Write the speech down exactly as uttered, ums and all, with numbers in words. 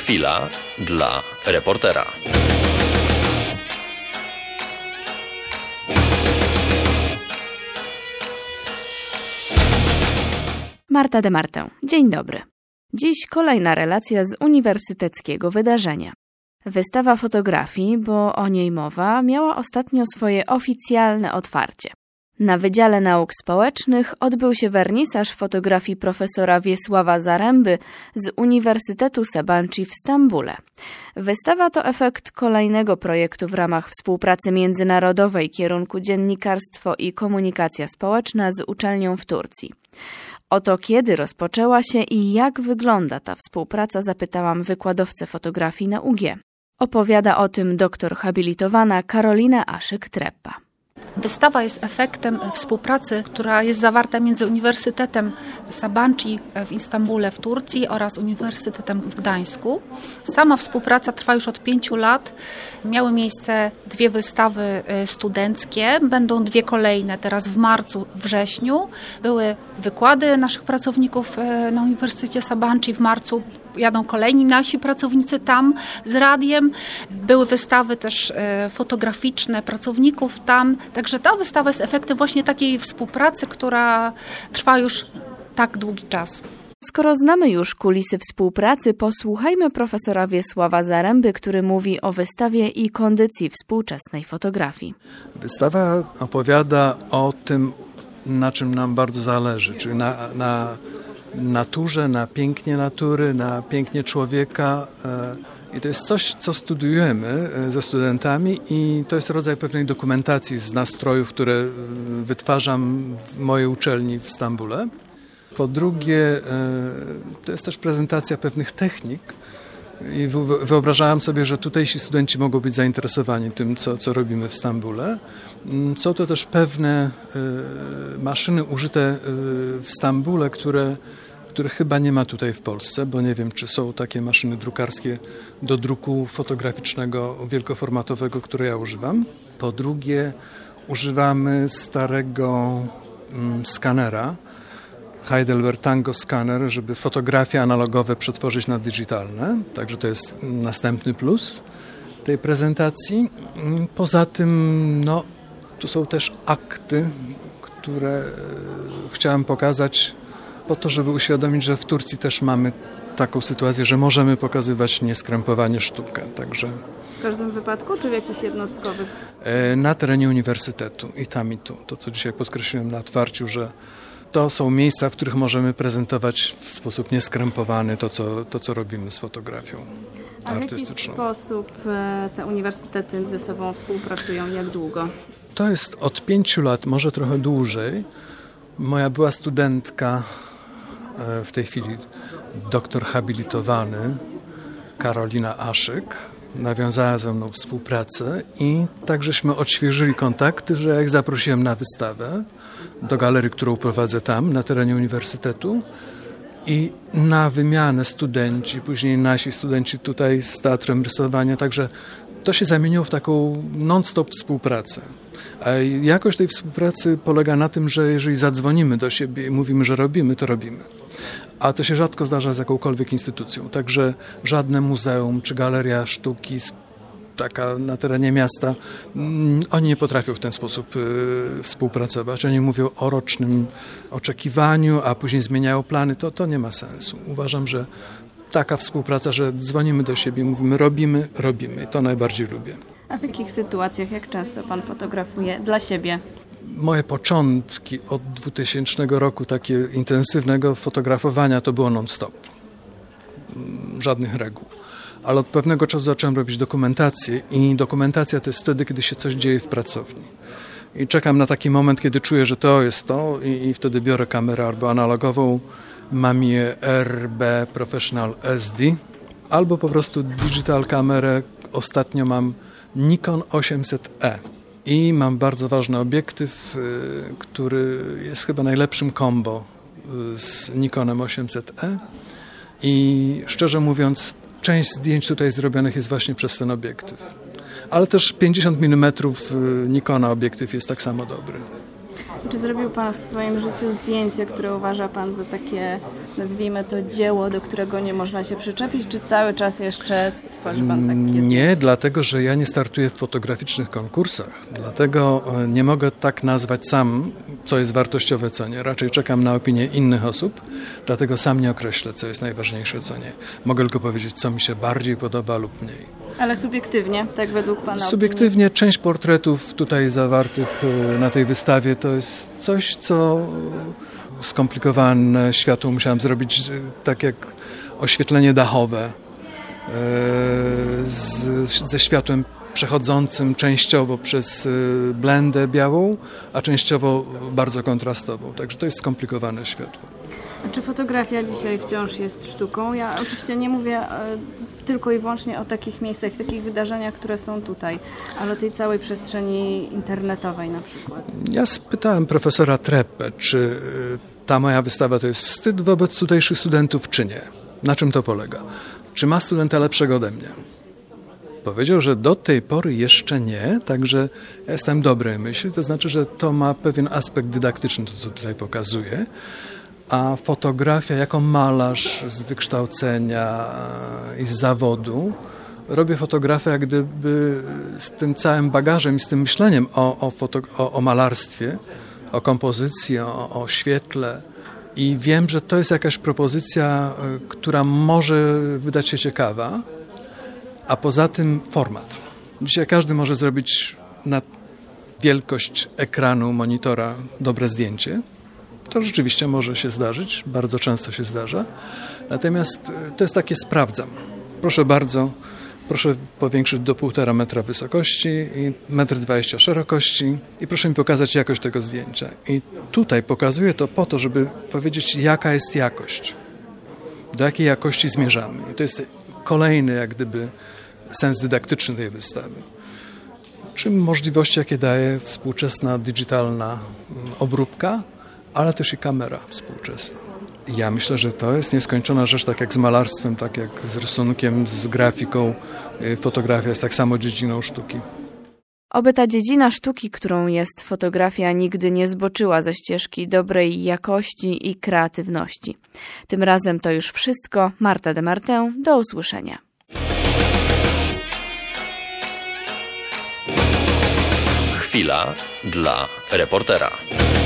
Chwila dla reportera. Marta de Martę. Dzień dobry. Dziś kolejna relacja z uniwersyteckiego wydarzenia. Wystawa fotografii, bo o niej mowa, miała ostatnio swoje oficjalne otwarcie. Na Wydziale Nauk Społecznych odbył się wernisaż fotografii profesora Wiesława Zaręby z Uniwersytetu Sabancı w Stambule. Wystawa to efekt kolejnego projektu w ramach współpracy międzynarodowej kierunku Dziennikarstwo i Komunikacja Społeczna z uczelnią w Turcji. O to, kiedy rozpoczęła się i jak wygląda ta współpraca, zapytałam wykładowcę fotografii na U G. Opowiada o tym doktor habilitowana Karolina Aszyk-Treppa. Wystawa jest efektem współpracy, która jest zawarta między Uniwersytetem Sabancı w Istambule w Turcji oraz Uniwersytetem w Gdańsku. Sama współpraca trwa już od pięciu lat. Miały miejsce dwie wystawy studenckie, będą dwie kolejne teraz w marcu, wrześniu. Były wykłady naszych pracowników na Uniwersytecie Sabancı w marcu. Jadą kolejni nasi pracownicy tam z radiem. Były wystawy też fotograficzne pracowników tam. Także ta wystawa jest efektem właśnie takiej współpracy, która trwa już tak długi czas. Skoro znamy już kulisy współpracy, posłuchajmy profesora Wiesława Zaręby, który mówi o wystawie i kondycji współczesnej fotografii. Wystawa opowiada o tym, na czym nam bardzo zależy, czyli na, na naturze, na pięknie natury, na pięknie człowieka. I to jest coś, co studiujemy ze studentami i to jest rodzaj pewnej dokumentacji z nastrojów, które wytwarzam w mojej uczelni w Stambule. Po drugie, to jest też prezentacja pewnych technik i wyobrażałem sobie, że tutejsi studenci mogą być zainteresowani tym, co, co robimy w Stambule. Są to też pewne maszyny użyte w Stambule, które których chyba nie ma tutaj w Polsce, bo nie wiem, czy są takie maszyny drukarskie do druku fotograficznego wielkoformatowego, które ja używam. Po drugie, używamy starego mm, skanera, Heidelberg Tango Scanner, żeby fotografie analogowe przetworzyć na digitalne. Także to jest następny plus tej prezentacji. Poza tym, no, tu są też akty, które chciałem pokazać po to, żeby uświadomić, że w Turcji też mamy taką sytuację, że możemy pokazywać nieskrępowanie sztukę. Także w każdym wypadku, czy w jakichś jednostkowych? Na terenie uniwersytetu i tam i tu. To, co dzisiaj podkreśliłem na otwarciu, że to są miejsca, w których możemy prezentować w sposób nieskrępowany to, co, to, co robimy z fotografią A artystyczną. W jaki sposób te uniwersytety ze sobą współpracują? Jak długo? To jest od pięciu lat, może trochę dłużej. Moja była studentka, w tej chwili doktor habilitowany, Karolina Aszyk, nawiązała ze mną współpracę i tak żeśmy odświeżyli kontakty, że jak zaprosiłem na wystawę do galerii, którą prowadzę tam, na terenie uniwersytetu i na wymianę studenci, później nasi studenci tutaj z Teatrem Rysowania, także to się zamieniło w taką non-stop współpracę. A jakość tej współpracy polega na tym, że jeżeli zadzwonimy do siebie i mówimy, że robimy, to robimy. A to się rzadko zdarza z jakąkolwiek instytucją. Także żadne muzeum czy galeria sztuki taka na terenie miasta, oni nie potrafią w ten sposób y, współpracować. Oni mówią o rocznym oczekiwaniu, a później zmieniają plany. To, to nie ma sensu. Uważam, że taka współpraca, że dzwonimy do siebie, mówimy robimy, robimy. I to najbardziej lubię. A w jakich sytuacjach, jak często pan fotografuje dla siebie? Moje początki od dwutysięcznego roku, takie intensywnego fotografowania, to było non-stop. Żadnych reguł. Ale od pewnego czasu zacząłem robić dokumentację i dokumentacja to jest wtedy, kiedy się coś dzieje w pracowni. I czekam na taki moment, kiedy czuję, że to jest to i, i wtedy biorę kamerę albo analogową, mam je R B Professional S D, albo po prostu digital kamerę. Ostatnio mam Nikon osiemset E i mam bardzo ważny obiektyw, który jest chyba najlepszym combo z Nikonem osiemset E i szczerze mówiąc część zdjęć tutaj zrobionych jest właśnie przez ten obiektyw. Ale też pięćdziesiąt milimetrów Nikona obiektyw jest tak samo dobry. Czy zrobił Pan w swoim życiu zdjęcie, które uważa Pan za takie, nazwijmy to, dzieło, do którego nie można się przyczepić, czy cały czas jeszcze tworzy Pan takie zdjęcie? Nie, dlatego że ja nie startuję w fotograficznych konkursach. Dlatego nie mogę tak nazwać sam, co jest wartościowe, co nie. Raczej czekam na opinię innych osób, dlatego sam nie określę, co jest najważniejsze, co nie. Mogę tylko powiedzieć, co mi się bardziej podoba lub mniej. Ale subiektywnie, tak według Pana Subiektywnie opinii? Część portretów tutaj zawartych na tej wystawie to jest coś, co skomplikowane światło musiałem zrobić, tak jak oświetlenie dachowe z, ze światłem przechodzącym częściowo przez blendę białą, a częściowo bardzo kontrastową. Także to jest skomplikowane światło. A czy fotografia dzisiaj wciąż jest sztuką? Ja oczywiście nie mówię e, tylko i wyłącznie o takich miejscach, takich wydarzeniach, które są tutaj, ale o tej całej przestrzeni internetowej na przykład. Ja spytałem profesora Treppę, czy ta moja wystawa to jest wstyd wobec tutejszych studentów, czy nie. Na czym to polega? Czy ma studenta lepszego ode mnie? Powiedział, że do tej pory jeszcze nie, także ja jestem dobrej myśli, to znaczy, że to ma pewien aspekt dydaktyczny, to co tutaj pokazuję. A fotografia jako malarz z wykształcenia i z zawodu, robię fotografię jak gdyby z tym całym bagażem i z tym myśleniem o, o, foto, o, o malarstwie, o kompozycji, o, o świetle. I wiem, że to jest jakaś propozycja, która może wydać się ciekawa, a poza tym format. Dzisiaj każdy może zrobić na wielkość ekranu, monitora dobre zdjęcie. To rzeczywiście może się zdarzyć, bardzo często się zdarza. Natomiast to jest takie sprawdzam. Proszę bardzo, proszę powiększyć do półtora metra wysokości i metr dwadzieścia szerokości i proszę mi pokazać jakość tego zdjęcia. I tutaj pokazuję to po to, żeby powiedzieć, jaka jest jakość. Do jakiej jakości zmierzamy. I to jest kolejny jak gdyby sens dydaktyczny tej wystawy. Czym możliwości, jakie daje współczesna, digitalna obróbka, ale też i kamera współczesna. Ja myślę, że to jest nieskończona rzecz, tak jak z malarstwem, tak jak z rysunkiem, z grafiką. Fotografia jest tak samo dziedziną sztuki. Oby ta dziedzina sztuki, którą jest fotografia, nigdy nie zboczyła ze ścieżki dobrej jakości i kreatywności. Tym razem to już wszystko. Marta de Martę, do usłyszenia. Chwila dla reportera.